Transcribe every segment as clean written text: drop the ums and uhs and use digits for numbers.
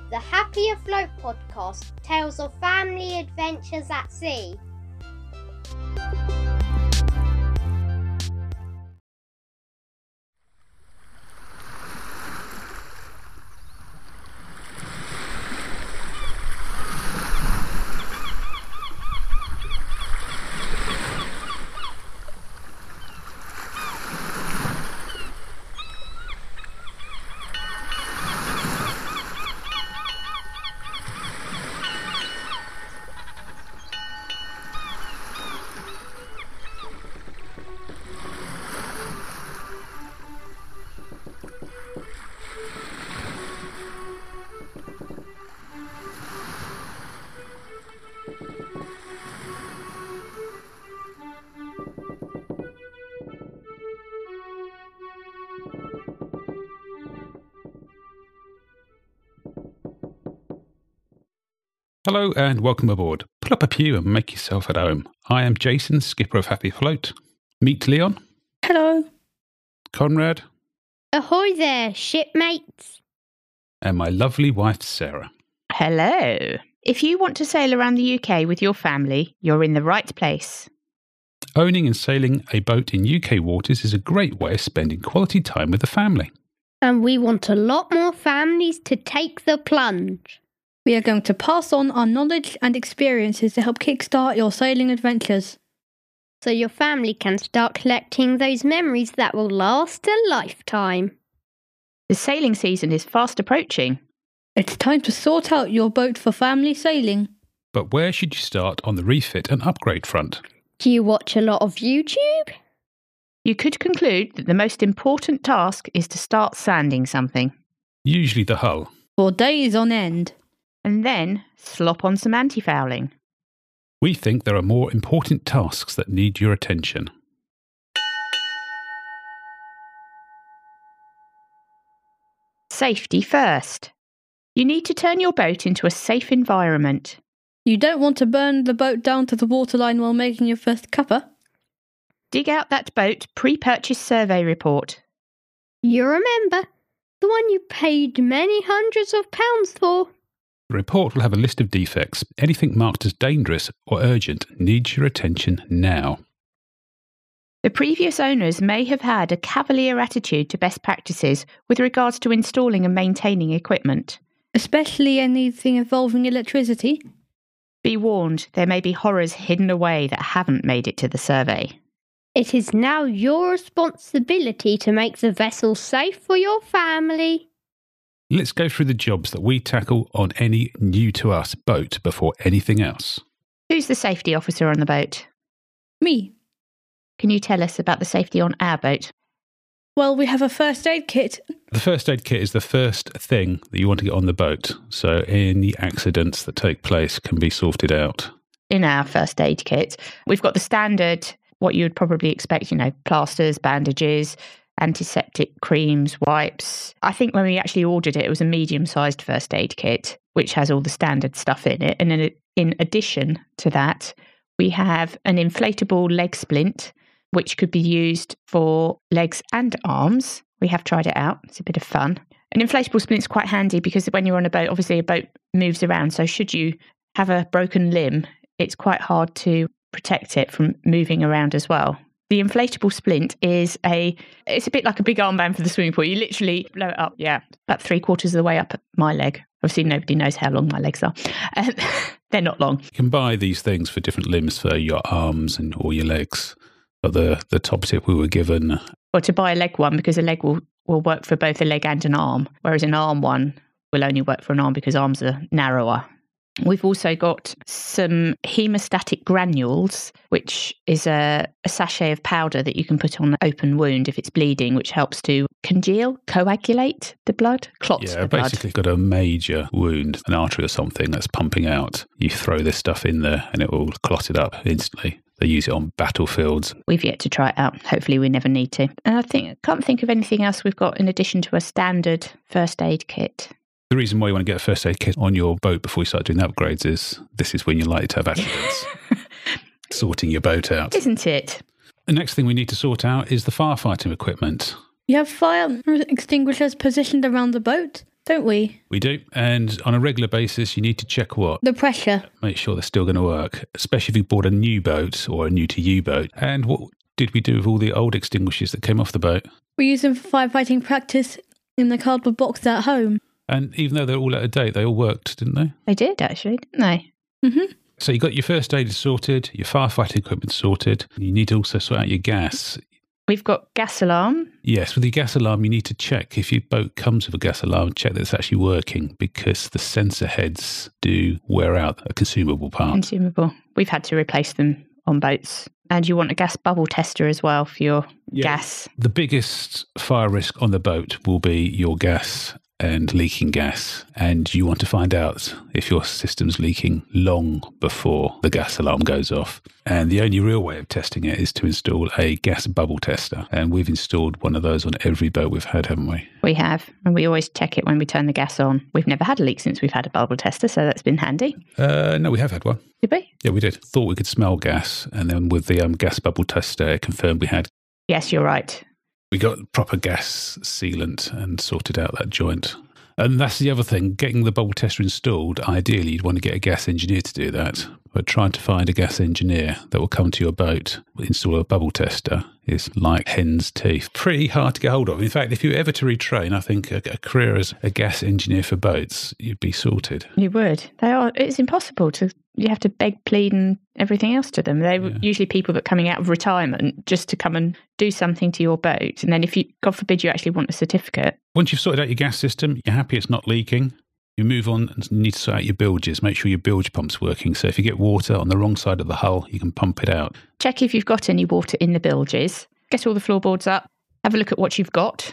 the Happy Afloat podcast, tales of family adventures at sea. Hello and welcome aboard. Pull up a pew and make yourself at home. I am Jason, skipper of Happy Afloat. Meet Leon. Hello. Conrad. Ahoy there, shipmates. And my lovely wife, Sarah. Hello. If you want to sail around the UK with your family, you're in the right place. Owning and sailing a boat in UK waters is a great way of spending quality time with the family. And we want a lot more families to take the plunge. We are going to pass on our knowledge and experiences to help kickstart your sailing adventures. So your family can start collecting those memories that will last a lifetime. The sailing season is fast approaching. It's time to sort out your boat for family sailing. But where should you start on the refit and upgrade front? Do you watch a lot of YouTube? You could conclude that the most important task is to start sanding something. Usually the hull. For days on end. And then slop on some anti-fouling. We think there are more important tasks that need your attention. Safety first. You need to turn your boat into a safe environment. You don't want to burn the boat down to the waterline while making your first cuppa. Dig out that boat pre-purchase survey report. You remember, the one you paid many hundreds of pounds for. The report will have a list of defects. Anything marked as dangerous or urgent needs your attention now. The previous owners may have had a cavalier attitude to best practices with regards to installing and maintaining equipment. Especially anything involving electricity. Be warned, there may be horrors hidden away that haven't made it to the survey. It is now your responsibility to make the vessel safe for your family. Let's go through the jobs that we tackle on any new-to-us boat before anything else. Who's the safety officer on the boat? Me. Can you tell us about the safety on our boat? Well, we have a first aid kit. The first aid kit is the first thing that you want to get on the boat, so any accidents that take place can be sorted out. In our first aid kit, we've got the standard, what you would probably expect, plasters, bandages, antiseptic creams, wipes. I think when we actually ordered it, it was a medium-sized first aid kit, which has all the standard stuff in it. And then in addition to that, we have an inflatable leg splint, which could be used for legs and arms. We have tried it out. It's a bit of fun. An inflatable splint is quite handy because when you're on a boat, obviously a boat moves around. So should you have a broken limb, it's quite hard to protect it from moving around as well. The inflatable splint it's a bit like a big armband for the swimming pool. You literally blow it up, about 3/4 of the way up my leg. Obviously, nobody knows how long my legs are. They're not long. You can buy these things for different limbs for your arms or your legs. But the top tip we were given... Or to buy a leg one, because a leg will work for both a leg and an arm, whereas an arm one will only work for an arm because arms are narrower. We've also got some hemostatic granules, which is a sachet of powder that you can put on an open wound if it's bleeding, which helps to coagulate the blood, clot the blood. Basically got a major wound, an artery or something that's pumping out. You throw this stuff in there and it will clot it up instantly. They use it on battlefields. We've yet to try it out. Hopefully we never need to. And I can't think of anything else we've got in addition to a standard first aid kit. The reason why you want to get a first aid kit on your boat before you start doing the upgrades is this is when you're likely to have accidents. Sorting your boat out. Isn't it? The next thing we need to sort out is the firefighting equipment. You have fire extinguishers positioned around the boat. Don't we? We do. And on a regular basis, you need to check what? The pressure. Make sure they're still going to work, especially if you bought a new boat or a new to you boat. And what did we do with all the old extinguishers that came off the boat? We use them for firefighting practice in the cardboard box at home. And even though they're all out of date, they all worked, didn't they? They did, actually, didn't they? Mm-hmm. So you got your first aid sorted, your firefighting equipment sorted. You need to also sort out your gas. We've got gas alarm. Yes, with your gas alarm, you need to check if your boat comes with a gas alarm, check that it's actually working, because the sensor heads do wear out a consumable part. Consumable. We've had to replace them on boats. And you want a gas bubble tester as well for your gas. The biggest fire risk on the boat will be your gas and leaking gas. And you want to find out if your system's leaking long before the gas alarm goes off. And the only real way of testing it is to install a gas bubble tester. And we've installed one of those on every boat we've had, haven't we? We have. And we always check it when we turn the gas on. We've never had a leak since we've had a bubble tester, so that's been handy. No, we have had one. Did we? Yeah, we did. Thought we could smell gas. And then with the gas bubble tester, it confirmed we had. Yes, you're right. We got proper gas sealant and sorted out that joint. And that's the other thing, getting the bubble tester installed, ideally you'd want to get a gas engineer to do that. But trying to find a gas engineer that will come to your boat, install a bubble tester, is like hen's teeth. Pretty hard to get hold of. In fact, if you were ever to retrain, I think a career as a gas engineer for boats, you'd be sorted. You would. It's impossible to. You have to beg, plead and everything else to them. They're usually people that are coming out of retirement just to come and do something to your boat. And then if you, God forbid, you actually want a certificate. Once you've sorted out your gas system, you're happy it's not leaking, you move on and you need to sort out your bilges. Make sure your bilge pump's working. So if you get water on the wrong side of the hull, you can pump it out. Check if you've got any water in the bilges. Get all the floorboards up. Have a look at what you've got.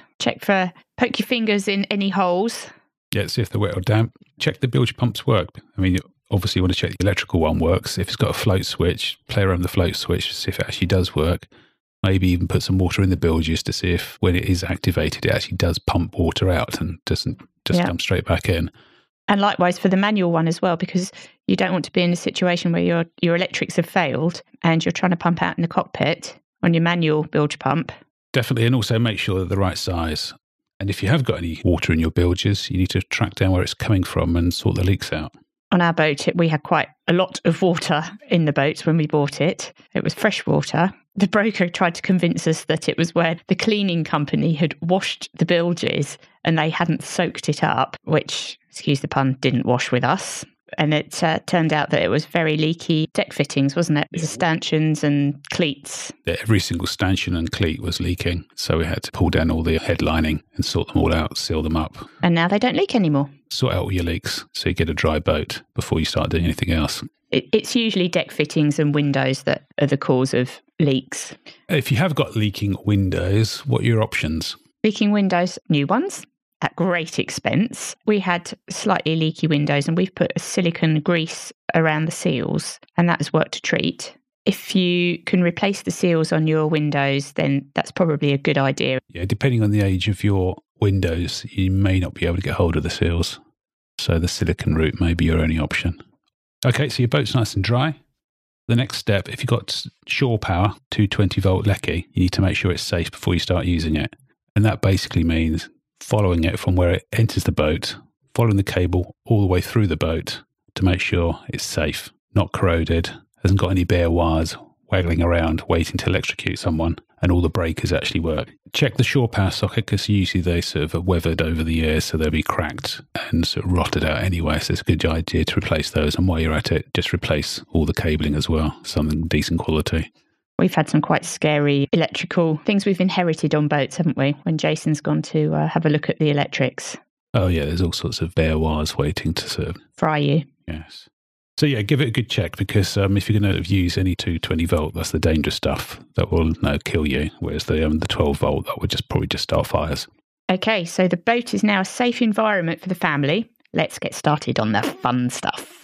Poke your fingers in any holes. Yeah, see if they're wet or damp. Check the bilge pumps work. I mean, obviously you want to check the electrical one works. If it's got a float switch, play around with the float switch, see if it actually does work. Maybe even put some water in the bilges to see if when it is activated, it actually does pump water out and doesn't just come straight back in. And likewise for the manual one as well, because you don't want to be in a situation where your electrics have failed and you're trying to pump out in the cockpit on your manual bilge pump. Definitely, and also make sure they're the right size. And if you have got any water in your bilges, you need to track down where it's coming from and sort the leaks out. On our boat, we had quite a lot of water in the boat when we bought it. It was fresh water. The broker tried to convince us that it was where the cleaning company had washed the bilges and they hadn't soaked it up, which, excuse the pun, didn't wash with us. And it turned out that it was very leaky deck fittings, wasn't it? The stanchions and cleats. Yeah, every single stanchion and cleat was leaking. So we had to pull down all the headlining and sort them all out, seal them up. And now they don't leak anymore. Sort out all your leaks so you get a dry boat before you start doing anything else. It's usually deck fittings and windows that are the cause of leaks. If you have got leaking windows, what are your options? Leaking windows, new ones. At great expense. We had slightly leaky windows and we've put a silicone grease around the seals and that has worked a treat. If you can replace the seals on your windows, then that's probably a good idea. Yeah, depending on the age of your windows, you may not be able to get hold of the seals. So the silicone route may be your only option. Okay, so your boat's nice and dry. The next step, if you've got shore power, 220 volt Lecky, you need to make sure it's safe before you start using it. And that basically means following it from where it enters the boat, following the cable all the way through the boat to make sure it's safe, not corroded, hasn't got any bare wires waggling around waiting to electrocute someone, and all the breakers actually work. Check the shore power socket because usually they sort of are weathered over the years, so they'll be cracked and sort of rotted out anyway, so it's a good idea to replace those. And while you're at it, just replace all the cabling as well, something decent quality. We've had some quite scary electrical things we've inherited on boats, haven't we? When Jason's gone to have a look at the electrics. Oh, yeah, there's all sorts of bare wires waiting to sort of fry you. Yes. So, yeah, give it a good check because if you're going to use any 220 volt, that's the dangerous stuff that will kill you. Whereas the 12 volt, that would probably just start fires. Okay, so the boat is now a safe environment for the family. Let's get started on the fun stuff.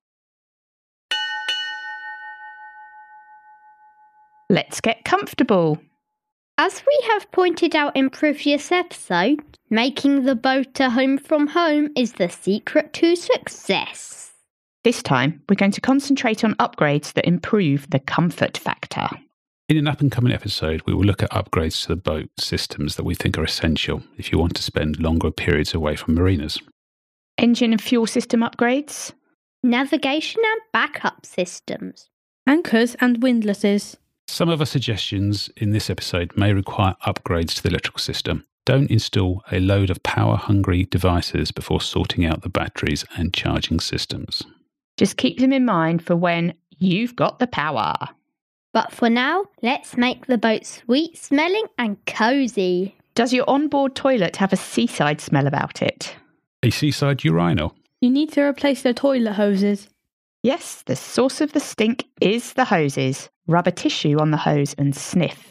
Let's get comfortable. As we have pointed out in previous episodes, making the boat a home from home is the secret to success. This time, we're going to concentrate on upgrades that improve the comfort factor. In an up-and-coming episode, we will look at upgrades to the boat systems that we think are essential if you want to spend longer periods away from marinas. Engine and fuel system upgrades. Navigation and backup systems. Anchors and windlasses. Some of our suggestions in this episode may require upgrades to the electrical system. Don't install a load of power-hungry devices before sorting out the batteries and charging systems. Just keep them in mind for when you've got the power. But for now, let's make the boat sweet-smelling and cosy. Does your onboard toilet have a seaside smell about it? A seaside urinal. You need to replace the toilet hoses. Yes, the source of the stink is the hoses. Rub a tissue on the hose and sniff.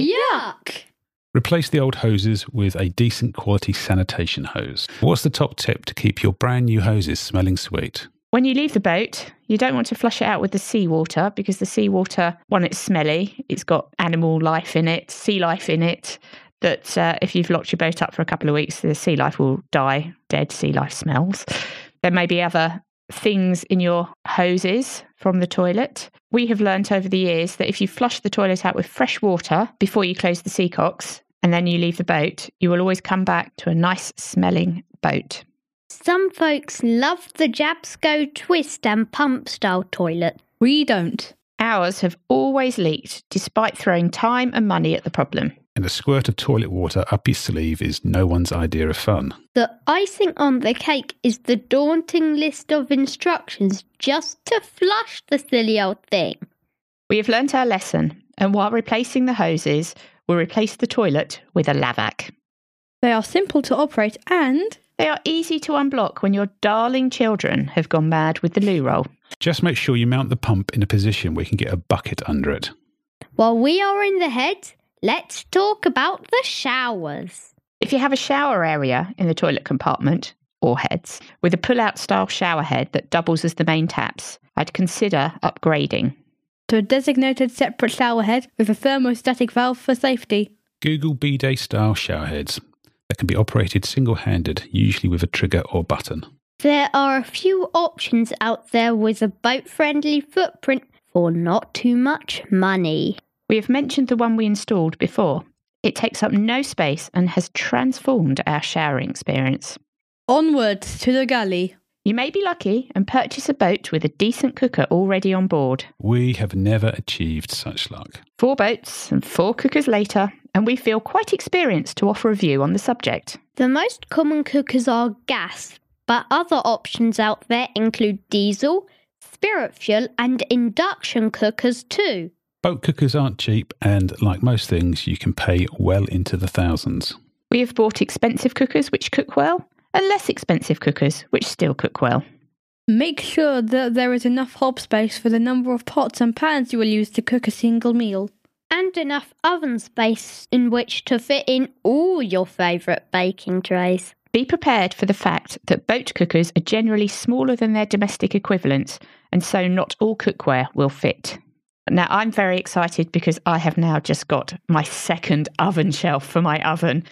Yuck! Replace the old hoses with a decent quality sanitation hose. What's the top tip to keep your brand new hoses smelling sweet? When you leave the boat, you don't want to flush it out with the seawater because the seawater, one, it's smelly. It's got animal life in it, sea life in it, that if you've locked your boat up for a couple of weeks, the sea life will die. Dead sea life smells. There may be other things in your hoses from the toilet. We have learnt over the years that if you flush the toilet out with fresh water before you close the seacocks and then you leave the boat, you will always come back to a nice smelling boat. Some folks love the Jabsco twist and pump style toilet. We don't. Ours have always leaked despite throwing time and money at the problem. And a squirt of toilet water up your sleeve is no one's idea of fun. The icing on the cake is the daunting list of instructions just to flush the silly old thing. We have learnt our lesson, and while replacing the hoses, we'll replace the toilet with a Lavac. They are simple to operate and they are easy to unblock when your darling children have gone mad with the loo roll. Just make sure you mount the pump in a position where you can get a bucket under it. While we are in the head, let's talk about the showers. If you have a shower area in the toilet compartment, or heads, with a pull-out style shower head that doubles as the main taps, I'd consider upgrading. To a designated separate shower head with a thermostatic valve for safety. Google bidet style shower heads that can be operated single-handed, usually with a trigger or button. There are a few options out there with a boat-friendly footprint for not too much money. We have mentioned the one we installed before. It takes up no space and has transformed our showering experience. Onwards to the galley. You may be lucky and purchase a boat with a decent cooker already on board. We have never achieved such luck. 4 boats and 4 cookers later, and we feel quite experienced to offer a view on the subject. The most common cookers are gas, but other options out there include diesel, spirit fuel and induction cookers too. Boat cookers aren't cheap and, like most things, you can pay well into the thousands. We have bought expensive cookers which cook well, and less expensive cookers which still cook well. Make sure that there is enough hob space for the number of pots and pans you will use to cook a single meal. And enough oven space in which to fit in all your favourite baking trays. Be prepared for the fact that boat cookers are generally smaller than their domestic equivalents, and so not all cookware will fit. Now, I'm very excited because I have now just got my second oven shelf for my oven.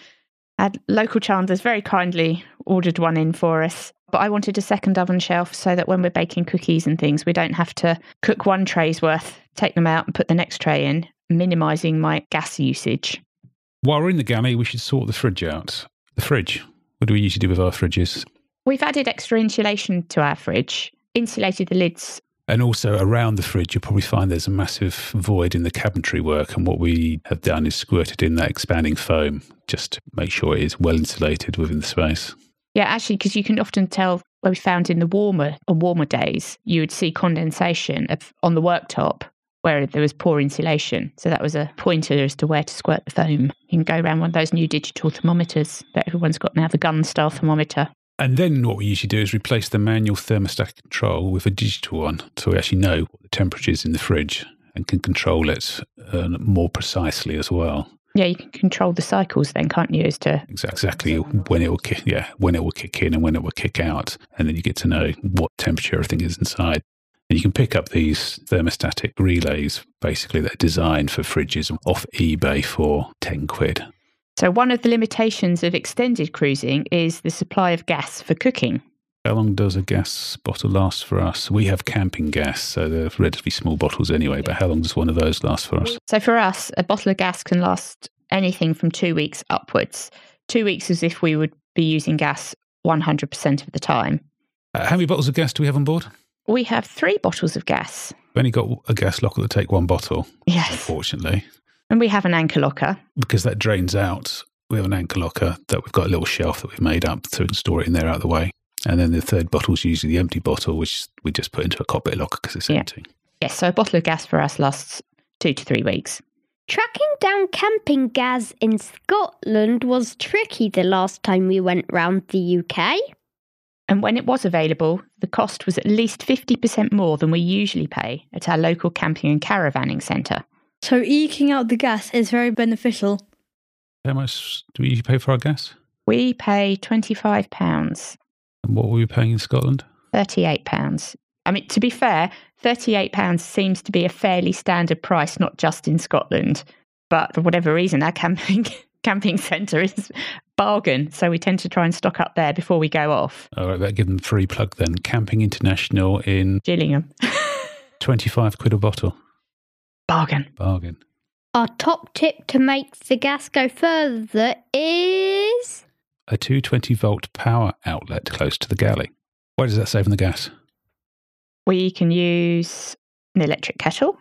Local Chandler's very kindly ordered one in for us, but I wanted a second oven shelf so that when we're baking cookies and things, we don't have to cook one tray's worth, take them out and put the next tray in, minimising my gas usage. While we're in the galley, we should sort the fridge out. The fridge. What do we usually do with our fridges? We've added extra insulation to our fridge, insulated the lids. And also around the fridge, you'll probably find there's a massive void in the cabinetry work. And what we have done is squirted in that expanding foam just to make sure it is well insulated within the space. Yeah, actually, because you can often tell where we found in the warmer days, you would see condensation on the worktop where there was poor insulation. So that was a pointer as to where to squirt the foam. You can go around one of those new digital thermometers that everyone's got now, the gun-style thermometer. And then what we usually do is replace the manual thermostatic control with a digital one, so we actually know what the temperature is in the fridge and can control it more precisely as well. Yeah, you can control the cycles then, can't you? As to exactly when it will kick, when it will kick in and when it will kick out, and then you get to know what temperature everything is inside. And you can pick up these thermostatic relays, basically that are designed for fridges off eBay for £10. So one of the limitations of extended cruising is the supply of gas for cooking. How long does a gas bottle last for us? We have camping gas, so they're relatively small bottles anyway, but how long does one of those last for us? So for us, a bottle of gas can last anything from 2 weeks upwards. 2 weeks as if we would be using gas 100% of the time. How many bottles of gas do we have on board? We have 3 bottles of gas. We've only got a gas locker that take one bottle, Yes. unfortunately. And we have an anchor locker. Because that drains out, we have an anchor locker that we've got a little shelf that we've made up so we can store it in there out of the way. And then the third bottle is usually the empty bottle, which we just put into a cockpit locker because it's empty. Yes, so a bottle of gas for us lasts 2 to 3 weeks. Tracking down camping gas in Scotland was tricky the last time we went round the UK. And when it was available, the cost was at least 50% more than we usually pay at our local camping and caravanning centre. So eking out the gas is very beneficial. How much do we pay for our gas? We pay £25, And what were we paying in Scotland? £38. I mean, to be fair, £38 seems to be a fairly standard price, not just in Scotland. But for whatever reason, our camping centre is bargain. So we tend to try and stock up there before we go off. All right, that give them a free plug then. Camping International in Gillingham. 25 quid a bottle. Bargain. Bargain. Our top tip to make the gas go further is... A 220-volt power outlet close to the galley. Why does that save on the gas? We can use an electric kettle.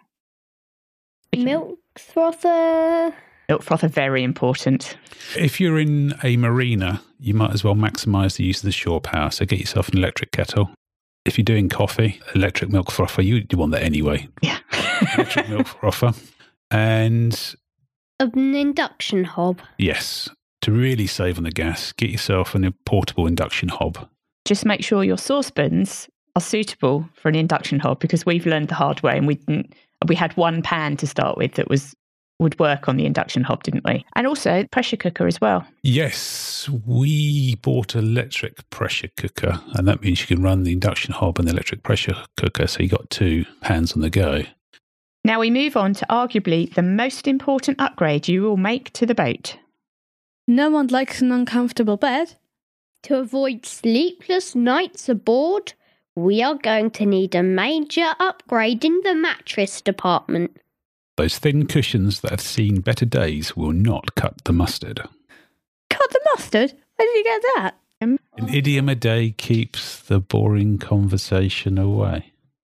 Milk frother. Milk frother, very important. If you're in a marina, you might as well maximise the use of the shore power. So get yourself an electric kettle. If you're doing coffee, electric milk frother, you want that anyway. Yeah. Electric milk frother. And... An induction hob. yes, to really save on the gas, get yourself a portable induction hob. Just make sure your saucepans are suitable for an induction hob, because we've learned the hard way, and we had one pan to start with that would work on the induction hob, didn't we? And also pressure cooker as well. Yes, we bought an electric pressure cooker, and that means you can run the induction hob and the electric pressure cooker, so you got 2 pans on the go. Now we move on to arguably the most important upgrade you will make to the boat. No one likes an uncomfortable bed. To avoid sleepless nights aboard, we are going to need a major upgrade in the mattress department. Those thin cushions that have seen better days will not cut the mustard. Cut the mustard? Where did you get that? An idiom a day keeps the boring conversation away.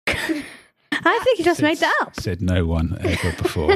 I think you just made that up. Said no one ever before.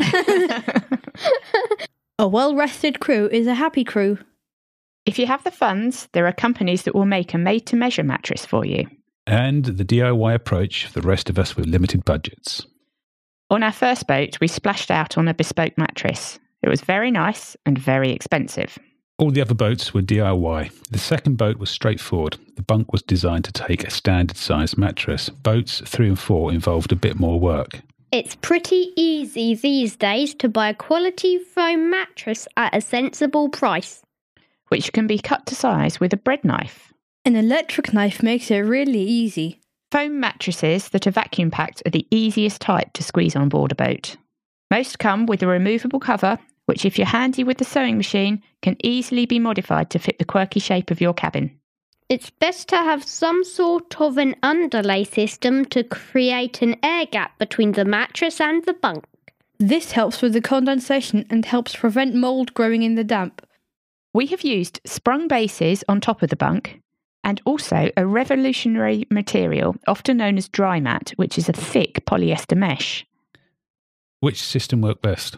A well-rested crew is a happy crew. If you have the funds, there are companies that will make a made-to-measure mattress for you. And the DIY approach for the rest of us with limited budgets. On our first boat, we splashed out on a bespoke mattress. It was very nice and very expensive. All the other boats were DIY. The second boat was straightforward. The bunk was designed to take a standard size mattress. Boats 3 and 4 involved a bit more work. It's pretty easy these days to buy a quality foam mattress at a sensible price. Which can be cut to size with a bread knife. An electric knife makes it really easy. Foam mattresses that are vacuum packed are the easiest type to squeeze on board a boat. Most come with a removable cover, which if you're handy with the sewing machine, can easily be modified to fit the quirky shape of your cabin. It's best to have some sort of an underlay system to create an air gap between the mattress and the bunk. This helps with the condensation and helps prevent mould growing in the damp. We have used sprung bases on top of the bunk, and also a revolutionary material, often known as dry mat, which is a thick polyester mesh. Which system worked best?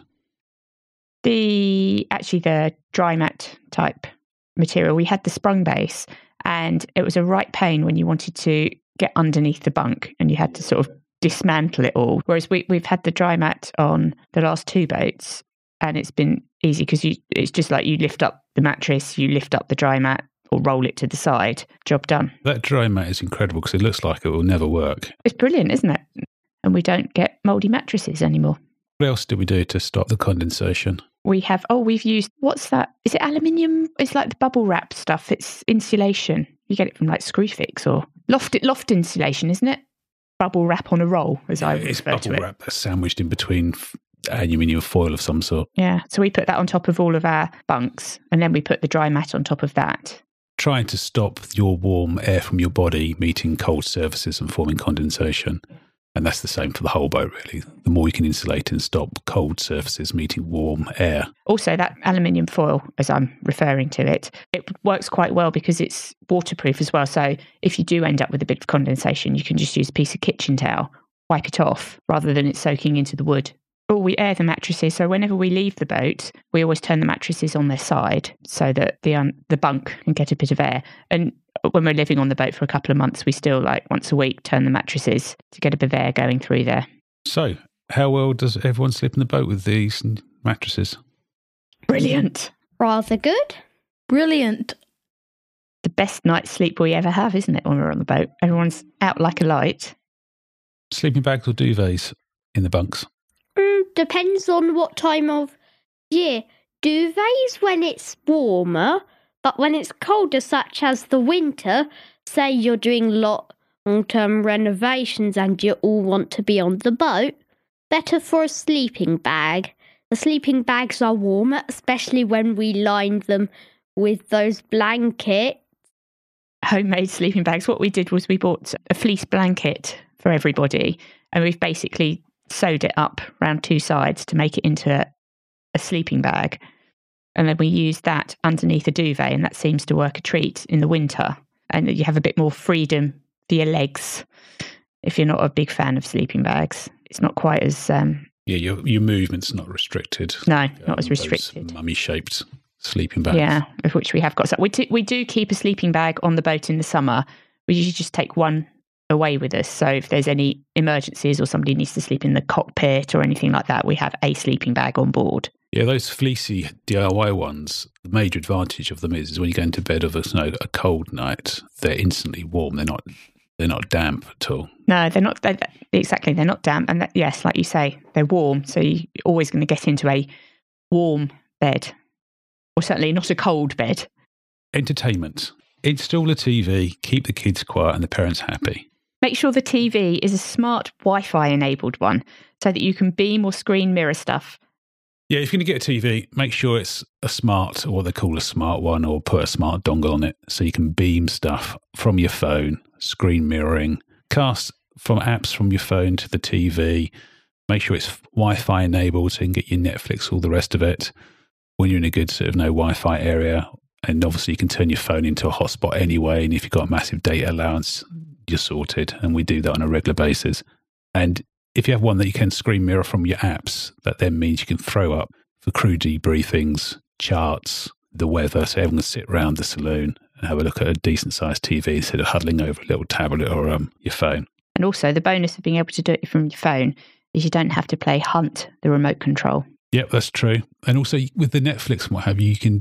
The dry mat type material. We had the sprung base, and it was a right pain when you wanted to get underneath the bunk and you had to sort of dismantle it all. Whereas we've had the dry mat on the last 2 boats, and it's been easy because it's just like you lift up the mattress, you lift up the dry mat or roll it to the side, job done. That dry mat is incredible because it looks like it will never work. It's brilliant, isn't it? And we don't get mouldy mattresses anymore. What else did we do to stop the condensation? We've used, what's that? Is it aluminium? It's like the bubble wrap stuff. It's insulation. You get it from like Screwfix or loft insulation, isn't it? Bubble wrap on a roll, as I refer to it. It's bubble wrap that's sandwiched in between aluminium foil of some sort. Yeah, so we put that on top of all of our bunks, and then we put the dry mat on top of that. trying to stop your warm air from your body meeting cold surfaces and forming condensation. And that's the same for the whole boat, really. The more you can insulate and stop cold surfaces meeting warm air. Also, that aluminium foil, as I'm referring to it works quite well because it's waterproof as well. So if you do end up with a bit of condensation, you can just use a piece of kitchen towel, wipe it off, rather than it soaking into the wood. Or we air the mattresses. So whenever we leave the boat, we always turn the mattresses on their side so that the bunk can get a bit of air. And when we're living on the boat for a couple of months, we still, once a week, turn the mattresses to get a bit of air going through there. So, how well does everyone sleep in the boat with these mattresses? Brilliant. Rather good. Brilliant. The best night's sleep we ever have, isn't it, when we're on the boat? Everyone's out like a light. Sleeping bags or duvets in the bunks? Depends on what time of year. Duvets when it's warmer, but when it's colder, such as the winter, say you're doing long-term renovations and you all want to be on the boat, better for a sleeping bag. The sleeping bags are warmer, especially when we lined them with those blankets. Homemade sleeping bags. What we did was we bought a fleece blanket for everybody, and we've basically sewed it up around two sides to make it into a sleeping bag. And then we use that underneath a duvet, and that seems to work a treat in the winter. And you have a bit more freedom for your legs if you're not a big fan of sleeping bags. It's not quite as... your movement's not restricted. No, not as restricted. Mummy-shaped sleeping bags. Yeah, of which we have got. So we do keep a sleeping bag on the boat in the summer. We usually just take one away with us. So if there's any emergencies or somebody needs to sleep in the cockpit or anything like that, we have a sleeping bag on board. Yeah, those fleecy DIY ones, the major advantage of them is when you go into bed of a cold night, they're instantly warm. They're not damp at all. No, they're not. Exactly, they're not damp. And yes, like you say, they're warm. So you're always going to get into a warm bed, or certainly not a cold bed. Entertainment. Install a TV, keep the kids quiet and the parents happy. Make sure the TV is a smart Wi-Fi enabled one so that you can beam or screen mirror stuff. Yeah, if you're going to get a TV, make sure it's a smart, or what they call a smart one, or put a smart dongle on it so you can beam stuff from your phone, screen mirroring, cast from apps from your phone to the TV. Make sure it's Wi-Fi enabled so you can get your Netflix, all the rest of it, when you're in a good sort of no Wi-Fi area. And obviously you can turn your phone into a hotspot anyway. And if you've got a massive data allowance, you're sorted. And we do that on a regular basis. And if you have one that you can screen mirror from your apps, that then means you can throw up for crew debriefings, charts, the weather, so everyone can sit around the saloon and have a look at a decent sized TV instead of huddling over a little tablet or your phone. And also the bonus of being able to do it from your phone is you don't have to play Hunt, the remote control. Yep, that's true. And also with the Netflix and what have you, you can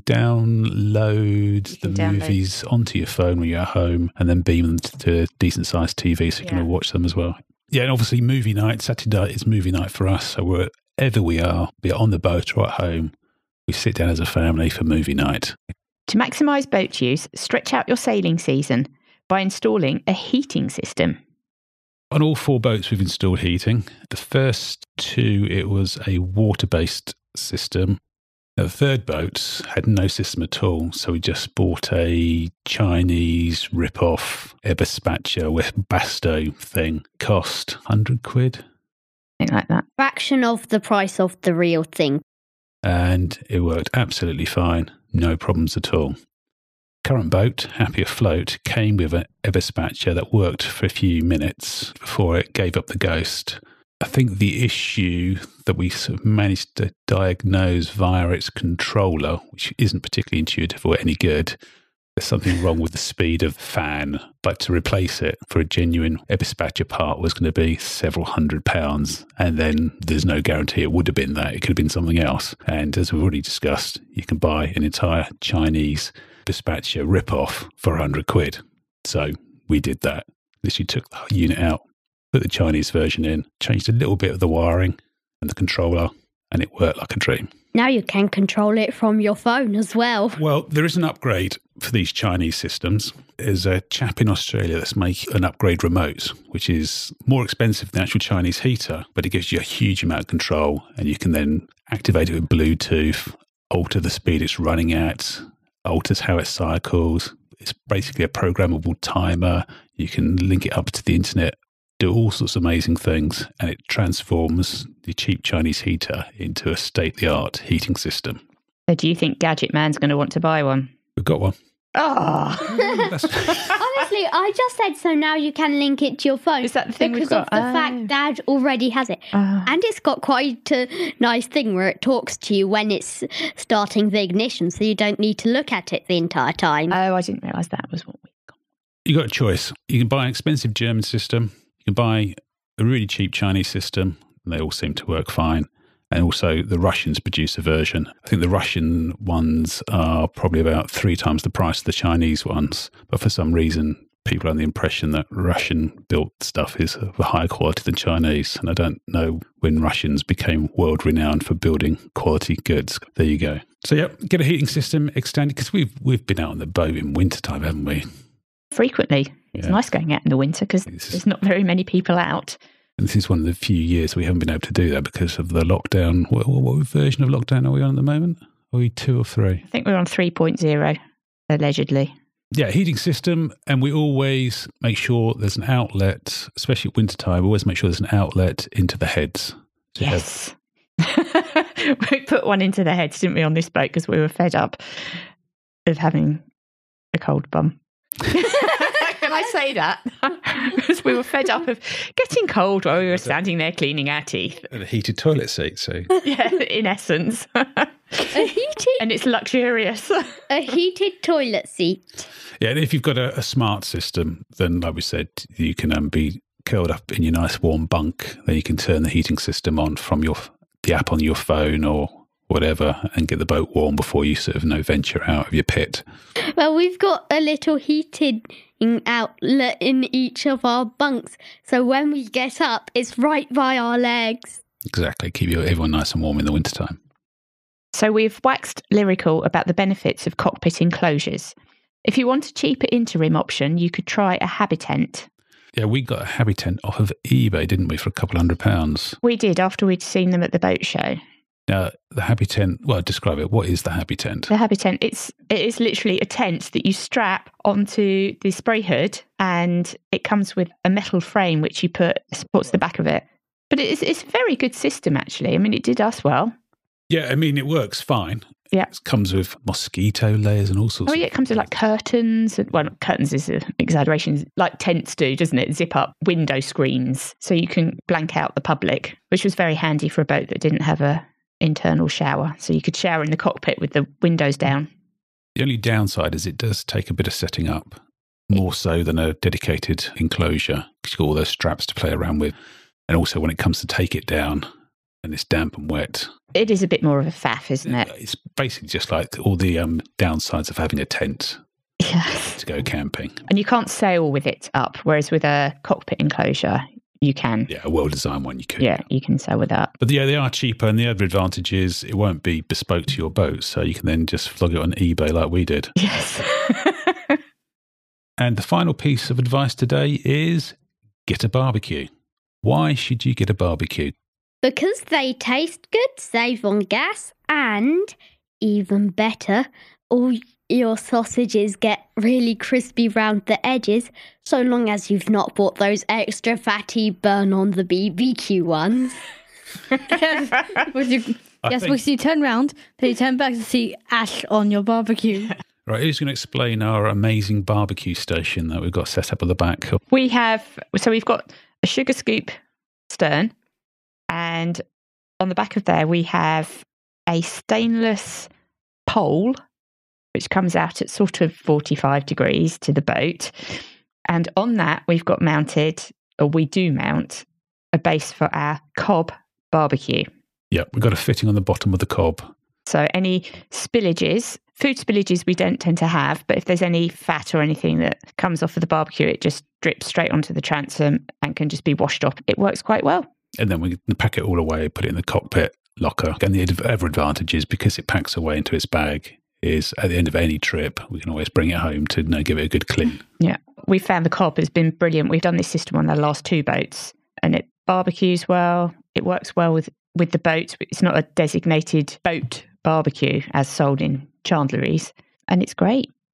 download the movies onto your phone when you're at home and then beam them to a decent sized TV so you can watch them as well. Yeah, and obviously movie night, Saturday night is movie night for us. So wherever we are, be it on the boat or at home, we sit down as a family for movie night. To maximise boat use, stretch out your sailing season by installing a heating system. On all 4 boats, we've installed heating. The first 2, it was a water-based system. Now, the third boat had no system at all, so we just bought a Chinese rip-off Eberspacher with Basto thing. Cost 100 quid. Something like that. Fraction of the price of the real thing. And it worked absolutely fine. No problems at all. Current boat, Happy Afloat, came with an Eberspacher that worked for a few minutes before it gave up the ghost. I think the issue that we sort of managed to diagnose via its controller, which isn't particularly intuitive or any good, there's something wrong with the speed of the fan, but to replace it for a genuine Eberspacher part was going to be several £100, and then there's no guarantee it would have been that. It could have been something else. And as we've already discussed, you can buy an entire Chinese Eberspacher rip-off for 100 quid. So we did that. Literally took the unit out, put the Chinese version in, changed a little bit of the wiring and the controller, and it worked like a dream. Now you can control it from your phone as well. Well, there is an upgrade for these Chinese systems. There's a chap in Australia that's making an upgrade remote, which is more expensive than the actual Chinese heater, but it gives you a huge amount of control, and you can then activate it with Bluetooth, alter the speed it's running at, alters how it cycles. It's basically a programmable timer. You can link it up to the internet, do all sorts of amazing things, and it transforms the cheap Chinese heater into a state-of-the-art heating system. So do you think Gadget Man's going to want to buy one? We've got one. Oh, Honestly, I just said so now you can link it to your phone. Is that the thing we've because got? of the fact Dad already has it. And it's got quite a nice thing where it talks to you when it's starting the ignition, so you don't need to look at it the entire time. Oh, I didn't realise that was what we got. You've got a choice. You can buy an expensive German system. You can buy a really cheap Chinese system. And they all seem to work fine. And also the Russians produce a version. I think the Russian ones are probably about 3 times the price of the Chinese ones. But for some reason, people have the impression that Russian-built stuff is of a higher quality than Chinese. And I don't know when Russians became world-renowned for building quality goods. There you go. So, yeah, get a heating system extended, because we've been out on the boat in wintertime, haven't we? Frequently. It's nice going out in the winter because there's not very many people out. And this is one of the few years we haven't been able to do that because of the lockdown. What version of lockdown are we on at the moment? Are we 2 or 3? I think we're on 3.0, allegedly. Yeah, heating system. And we always make sure there's an outlet, especially at wintertime, we always make sure there's an outlet into the heads. So yes. We put one into the heads, didn't we, on this boat because we were fed up of having a cold bum. Can I say that? Because we were fed up of getting cold while we were standing there cleaning our teeth. And a heated toilet seat, so. Yeah, in essence. And it's luxurious. A heated toilet seat. Yeah, and if you've got a smart system, then like we said, you can be curled up in your nice warm bunk. Then you can turn the heating system on from the app on your phone or whatever and get the boat warm before you sort of venture out of your pit. Well, we've got a little heated outlet in each of our bunks, so when we get up, it's right by our legs. Exactly, keep everyone nice and warm in the wintertime. So we've waxed lyrical about the benefits of cockpit enclosures. If you want a cheaper interim option, you could try a Habitent. Yeah, we got a Habitent off of eBay, didn't we, for a couple £100? We did, after we'd seen them at the boat show. Now, the Habitent, well, describe it. What is the Habitent? The Habitent, it is literally a tent that you strap onto the spray hood, and it comes with a metal frame which you supports the back of it. But it's a very good system, actually. I mean, it did us well. Yeah, I mean, it works fine. Yeah. It comes with mosquito layers and all sorts. Oh, yeah, it comes with like curtains. Well, curtains is an exaggeration, like tents do, doesn't it? Zip up window screens so you can blank out the public, which was very handy for a boat that didn't have a internal shower. So you could shower in the cockpit with the windows down. The only downside is it does take a bit of setting up, more so than a dedicated enclosure. You've got all those straps to play around with. And also when it comes to take it down and it's damp and wet. It is a bit more of a faff, isn't it? It's basically just like all the downsides of having a tent to go camping. And you can't sail with it up, whereas with a cockpit enclosure, you can. Yeah, a well-designed one you can. Yeah, you can sail with that. But yeah, they are cheaper, and the other advantage is it won't be bespoke to your boat, so you can then just flog it on eBay like we did. Yes. And the final piece of advice today is get a barbecue. Why should you get a barbecue? Because they taste good, save on gas, and even better, all your sausages get really crispy round the edges, so long as you've not bought those extra fatty burn on the BBQ ones. Because you turn round, then you turn back to see ash on your barbecue. Right, who's going to explain our amazing barbecue station that we've got set up at the back? We've got a sugar scoop stern, and on the back of there we have a stainless pole which comes out at sort of 45 degrees to the boat, and on that we do mount a base for our cob barbecue. Yeah, we've got a fitting on the bottom of the cob. So any spillages, food spillages we don't tend to have, but if there's any fat or anything that comes off of the barbecue, it just drips straight onto the transom and can just be washed off. It works quite well. And then we can pack it all away, put it in the cockpit locker. And the other advantage is because it packs away into its bag, is at the end of any trip, we can always bring it home to give it a good clean. Yeah, we found the cob has been brilliant. We've done this system on the last 2 boats, and it barbecues well. It works well with the boat. It's not a designated boat barbecue as sold in chandleries, and it's great.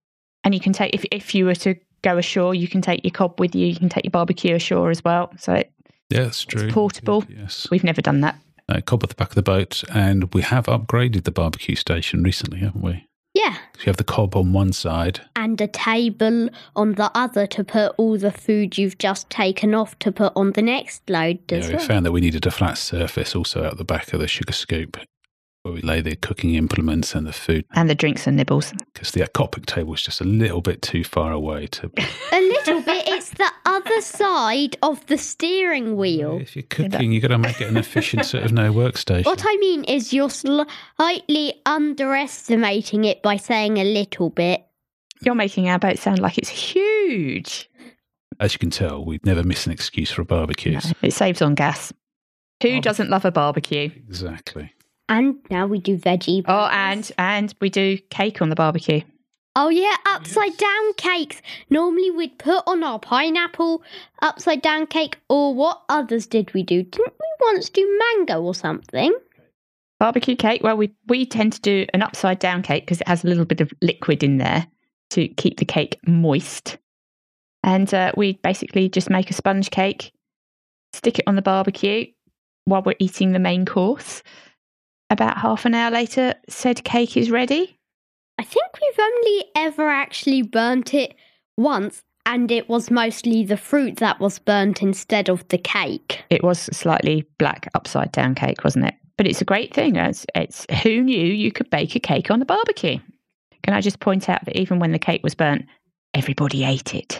And you can take, if you were to go ashore, you can take your cob with you. You can take your barbecue ashore as well. So Yeah, that's true. it's portable. Yes. We've never done that. Cob at the back of the boat, and we have upgraded the barbecue station recently, haven't we? Yeah. You have the cob on one side. And a table on the other to put all the food you've just taken off to put on the next load as We well. found that we needed a flat surface also out the back of the sugar scoop, where we lay the cooking implements and the food, And the drinks and nibbles. because the cockpit table was just a little bit too far away to. A little bit. It's the other side of the steering wheel. If you're cooking, you've got to make it an efficient sort of workstation. What I mean is you're slightly underestimating it by saying a little bit. You're making our boat sound like it's huge. As you can tell, we'd never miss an excuse for a barbecue. No, it saves on gas. Who doesn't love a barbecue? Exactly. And now we do veggie. Oh, burgers. and we do cake on the barbecue. Oh yeah, upside down cakes. Normally we'd put on our pineapple upside down cake, or what others did we do? Didn't we once do mango or something? Barbecue cake, well, we tend to do an upside down cake because it has a little bit of liquid in there to keep the cake moist. And we basically just make a sponge cake, stick it on the barbecue while we're eating the main course. About half an hour later, said cake is ready. I think we've only ever actually burnt it once, and it was mostly the fruit that was burnt instead of the cake. It was a slightly black upside down cake, wasn't it? But it's a great thing. It's who knew you could bake a cake on the barbecue? Can I just point out that even when the cake was burnt, everybody ate it.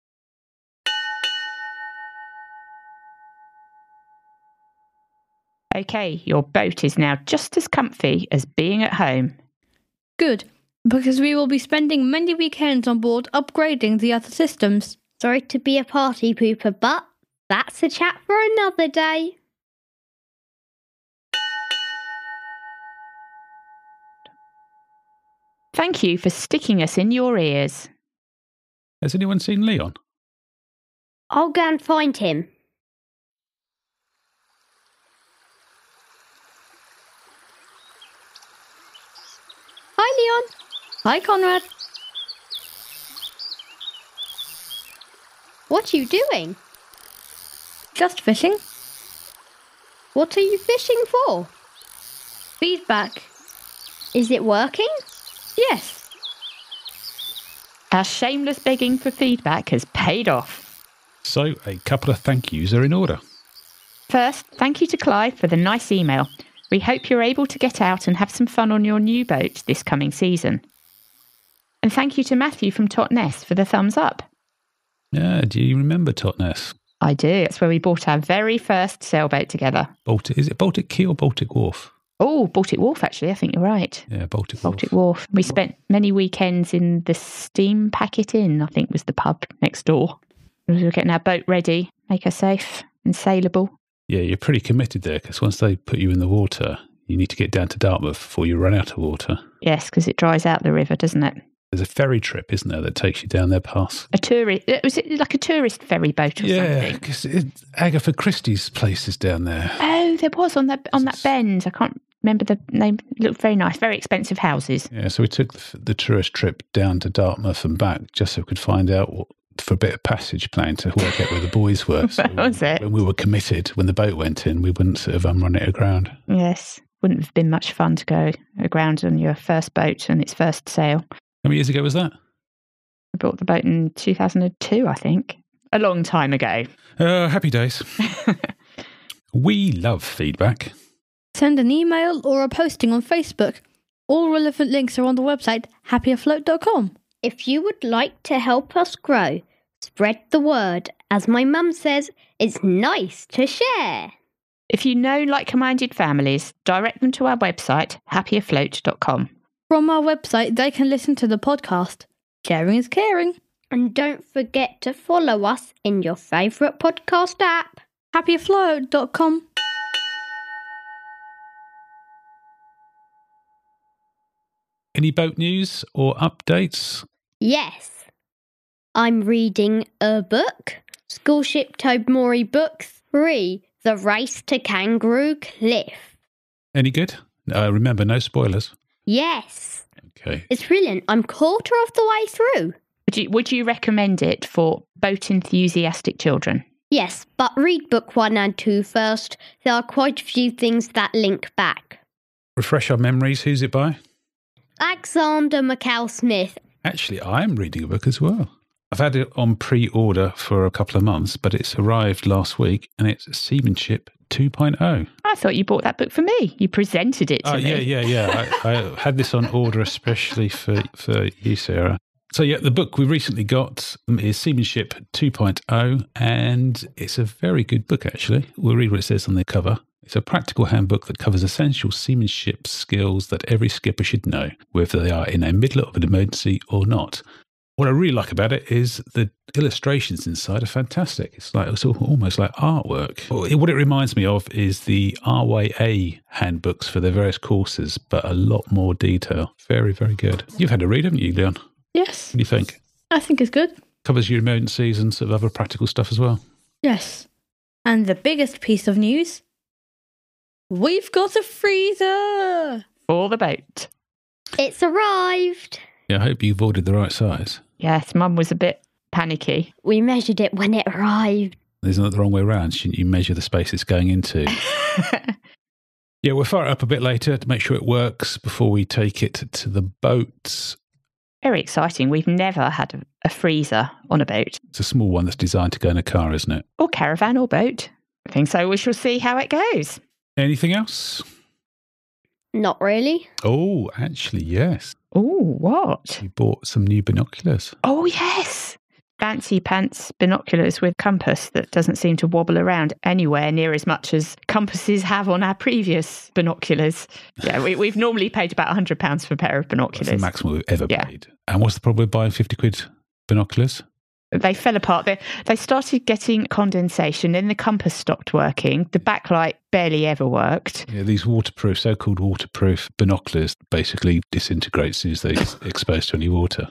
Okay, your boat is now just as comfy as being at home. Good, because we will be spending many weekends on board upgrading the other systems. Sorry to be a party pooper, but that's a chat for another day. Thank you for sticking us in your ears. Has anyone seen Leon? I'll go and find him. Hi, Leon. Hi, Conrad. What are you doing? Just fishing. What are you fishing for? Feedback. Is it working? Yes. Our shameless begging for feedback has paid off. So, a couple of thank yous are in order. First, thank you to Clive for the nice email. We hope you're able to get out and have some fun on your new boat this coming season. And thank you to Matthew from Totnes for the thumbs up. Yeah, do you remember Totnes? I do. It's where we bought our very first sailboat together. Is it Baltic Quay or Baltic Wharf? Oh, Baltic Wharf, actually. I think you're right. Yeah, Baltic Baltic Wharf. We spent many weekends in the Steam Packet Inn, I think was the pub next door. We were getting our boat ready, make her safe and sailable. Yeah, you're pretty committed there, because once they put you in the water, you need to get down to Dartmouth before you run out of water. Yes, because it dries out the river, doesn't it? There's a ferry trip, isn't there, that takes you down there past? Was it like a tourist ferry boat or Yeah, something? because Agatha Christie's place is down there. Oh, there was on that bend. I can't remember the name. It looked very nice. Very expensive houses. Yeah, so we took the tourist trip down to Dartmouth and back just so we could find out for a bit of passage plan to work out where the boys were. So That was it. When we were committed, when the boat went in, we wouldn't sort of run it aground. Yes. Wouldn't have been much fun to go aground on your first boat and its first sail. How many years ago was that? I bought the boat in 2002, I think. A long time ago. Happy days. We love feedback. Send an email or a posting on Facebook. All relevant links are on the website happyafloat.com. If you would like to help us grow, spread the word. As my mum says, it's nice to share. If you know like-minded families, direct them to our website, happyafloat.com. From our website, they can listen to the podcast. Sharing is caring. And don't forget to follow us in your favourite podcast app. happyafloat.com. Any boat news or updates? Yes. I'm reading a book, Schoolship Tobermory Book 3, The Race to Kangaroo Cliff. Any good? Remember, no spoilers. Yes. Okay. It's brilliant. I'm quarter of the way through. Would you recommend it for boat enthusiastic children? Yes, but read book 1 and 2 first. There are quite a few things that link back. Refresh our memories. Who's it by? Alexander McCall Smith. Actually, I'm reading a book as well. I've had it on pre-order for a couple of months, but it's arrived last week, and it's Seamanship 2.0. I thought you bought that book for me. You presented it to me. Yeah. I had this on order especially for you, Sarah. So, yeah, the book we recently got is Seamanship 2.0, and it's a very good book, actually. We'll read what it says on the cover. It's a practical handbook that covers essential seamanship skills that every skipper should know, whether they are in the middle of an emergency or not. What I really like about it is the illustrations inside are fantastic. It's almost like artwork. What it reminds me of is the RYA handbooks for their various courses, but a lot more detail. Very, very good. You've had a read, haven't you, Leon? Yes. What do you think? I think it's good. Covers your emergencies and sort of other practical stuff as well. Yes. And the biggest piece of news, we've got a freezer! For the boat. It's arrived. Yeah, I hope you've ordered the right size. Yes, Mum was a bit panicky. We measured it when it arrived. Isn't that the wrong way around? Shouldn't you measure the space it's going into? Yeah, we'll fire it up a bit later to make sure it works before we take it to the boat. Very exciting. We've never had a freezer on a boat. It's a small one that's designed to go in a car, isn't it? Or caravan or boat. I think so. We shall see how it goes. Anything else? Not really. Oh, actually, yes. Oh, what? We bought some new binoculars. Oh, yes. Fancy pants binoculars with compass that doesn't seem to wobble around anywhere near as much as compasses have on our previous binoculars. Yeah, we've normally paid about £100 for a pair of binoculars. That's the maximum we've ever paid. And what's the problem with buying 50 quid binoculars? They fell apart. They started getting condensation, then the compass stopped working. The backlight barely ever worked. Yeah, these waterproof, so-called waterproof binoculars basically disintegrate as soon as they're exposed to any water.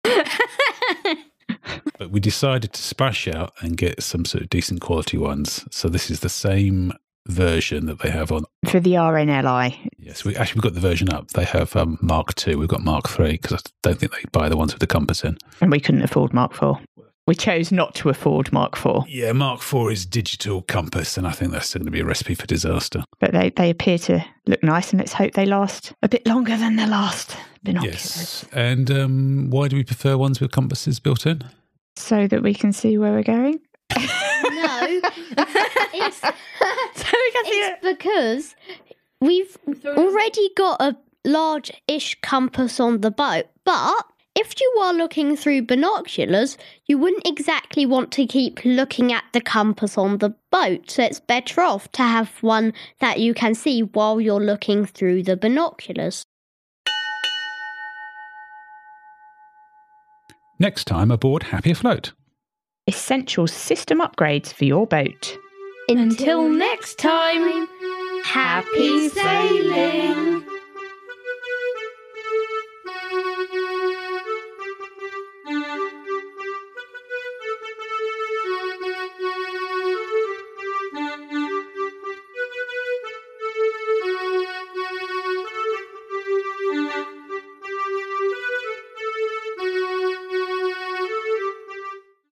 But we decided to splash out and get some sort of decent quality ones. So this is the same version that they have on... For the RNLI. Yes, we've got the version up. They have Mark II. We've got Mark III because I don't think they buy the ones with the compass in. And we couldn't afford Mark IV. We chose not to afford Mark IV. Yeah, Mark IV is digital compass, and I think that's going to be a recipe for disaster. But they appear to look nice, and let's hope they last a bit longer than the last binoculars. Yes. And why do we prefer ones with compasses built in? So that we can see where we're going? No. It's because we've already got a large-ish compass on the boat, but if you are looking through binoculars, you wouldn't exactly want to keep looking at the compass on the boat, so it's better off to have one that you can see while you're looking through the binoculars. Next time aboard Happy Afloat. Essential system upgrades for your boat. Until next time, happy sailing!